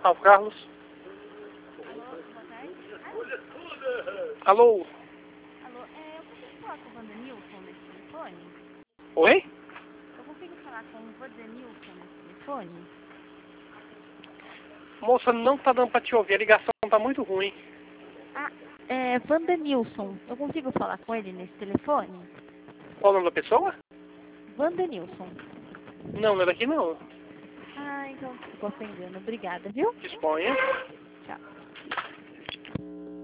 Gustavo Carlos. Alô? Alô, eu consigo falar com o Vandenilson nesse telefone? Oi? Eu consigo falar com o Vandenilson nesse telefone? Moça, não tá dando pra te ouvir, a ligação tá muito ruim. Ah, Vandenilson. Eu consigo falar com ele nesse telefone? Qual o nome da pessoa? Vandenilson. Não, não é daqui não. Ah, então desculpa ofendendo. Obrigada, viu? Disponha. Tchau.